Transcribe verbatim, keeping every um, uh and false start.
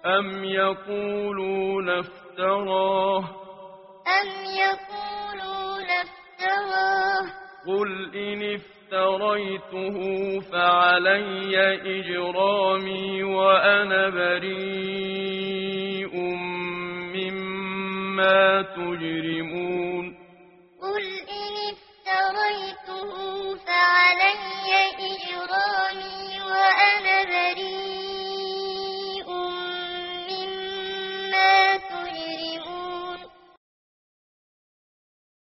أم يقولون افتراه أم يقولون افتراه قل إن افتريته فعلي إجرامي وأنا بريء مما تجرمون قل إن افتريته فعلي